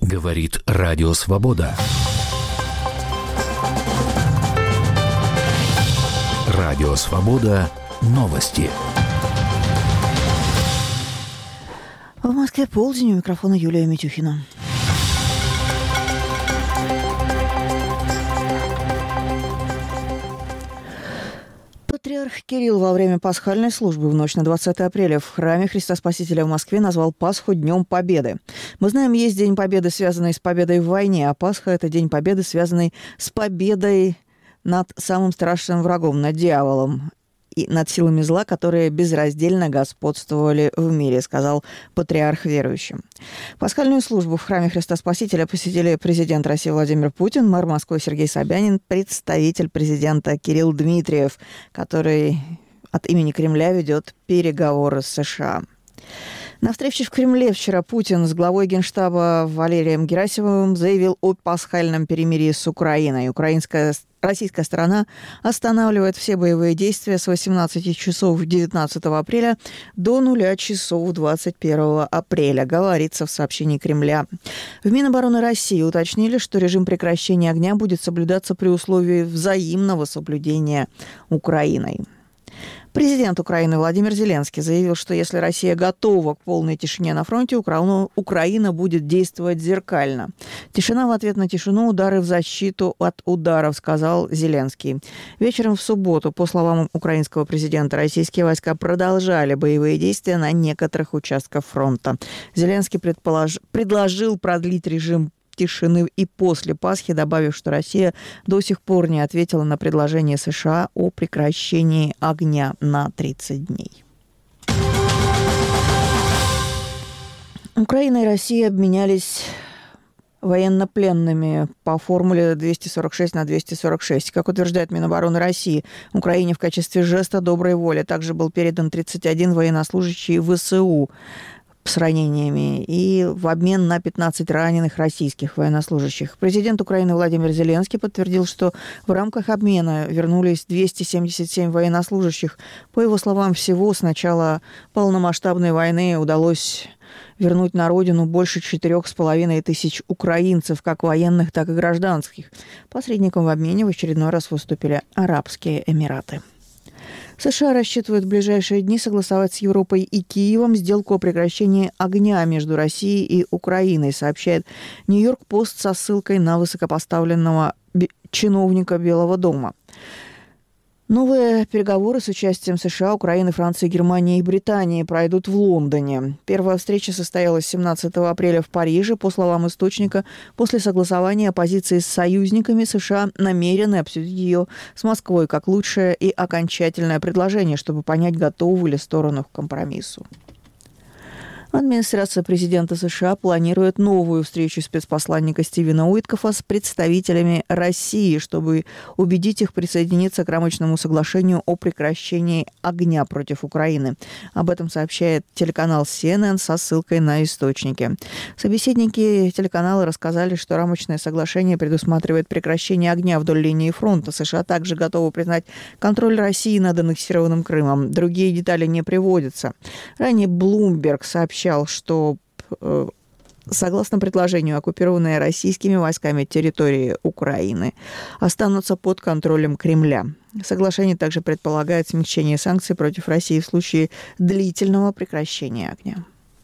Говорит Радио Свобода. Радио Свобода. Новости. В Москве полдень, у микрофона Юлия Митюхина. Патриарх Кирилл во время пасхальной службы в ночь на 20 апреля в храме Христа Спасителя в Москве назвал Пасху Днем Победы. Мы знаем, есть День Победы, связанный с победой в войне, а Пасха – это День Победы, связанный с победой над самым страшным врагом, над дьяволом и над силами зла, которые безраздельно господствовали в мире, сказал патриарх верующим. Пасхальную службу в храме Христа Спасителя посетили президент России Владимир Путин, мэр Москвы Сергей Собянин, представитель президента Кирилл Дмитриев, который от имени Кремля ведет переговоры с США. На встрече в Кремле вчера Путин с главой Генштаба Валерием Герасимовым заявил о пасхальном перемирии с Украиной. Российская сторона останавливает все боевые действия с 18 часов 19 апреля до 0 часов 21 апреля, говорится в сообщении Кремля. В Минобороны России уточнили, что режим прекращения огня будет соблюдаться при условии взаимного соблюдения Украиной. Президент Украины Владимир Зеленский заявил, что если Россия готова к полной тишине на фронте, Украина будет действовать зеркально. Тишина в ответ на тишину, удары в защиту от ударов, сказал Зеленский. Вечером в субботу, по словам украинского президента, российские войска продолжали боевые действия на некоторых участках фронта. Зеленский предложил продлить режим тишины и после Пасхи, добавив, что Россия до сих пор не ответила на предложение США о прекращении огня на 30 дней. Украина и Россия обменялись военнопленными по формуле 246/246. Как утверждает Минобороны России, Украине в качестве жеста доброй воли также был передан 31 военнослужащий ВСУ с ранениями и в обмен на 15 раненых российских военнослужащих. Президент Украины Владимир Зеленский подтвердил, что в рамках обмена вернулись 277 военнослужащих. По его словам, всего с начала полномасштабной войны удалось вернуть на родину больше 4,5 тысяч украинцев, как военных, так и гражданских. Посредником в обмене в очередной раз выступили Арабские Эмираты. США рассчитывают в ближайшие дни согласовать с Европой и Киевом сделку о прекращении огня между Россией и Украиной, сообщает Нью-Йорк-Пост со ссылкой на высокопоставленного чиновника Белого дома. Новые переговоры с участием США, Украины, Франции, Германии и Британии пройдут в Лондоне. Первая встреча состоялась 17 апреля в Париже. По словам источника, после согласования позиции с союзниками США намерены обсудить ее с Москвой как лучшее и окончательное предложение, чтобы понять, готовы ли стороны к компромиссу. Администрация президента США планирует новую встречу спецпосланника Стивена Уиткофа с представителями России, чтобы убедить их присоединиться к рамочному соглашению о прекращении огня против Украины. Об этом сообщает телеканал CNN со ссылкой на источники. Собеседники телеканала рассказали, что рамочное соглашение предусматривает прекращение огня вдоль линии фронта. США также готовы признать контроль России над аннексированным Крымом. Другие детали не приводятся. Ранее Bloomberg сообщал, что согласно предложению, оккупированные российскими войсками территории Украины останутся под контролем Кремля. Соглашение также предполагает смягчение санкций против России в случае длительного прекращения огня.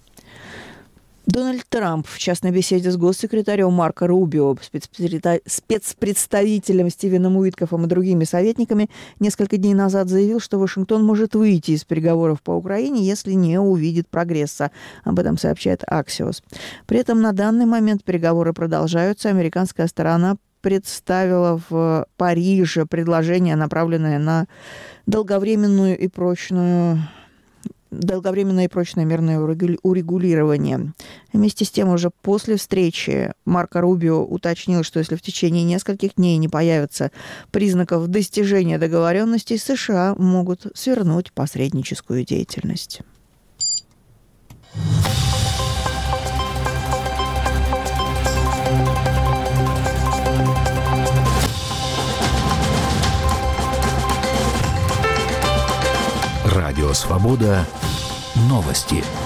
Дональд Трамп в частной беседе с госсекретарем Марко Рубио, спецпредставителем Стивеном Уиткофом и другими советниками несколько дней назад заявил, что Вашингтон может выйти из переговоров по Украине, если не увидит прогресса. Об этом сообщает Axios. При этом на данный момент переговоры продолжаются. Американская сторона представила в Париже предложение, направленное на долговременное и прочное мирное урегулирование. Вместе с тем, уже после встречи Марко Рубио уточнил, что если в течение нескольких дней не появится признаков достижения договоренностей, США могут свернуть посредническую деятельность. Радио Свобода. Новости.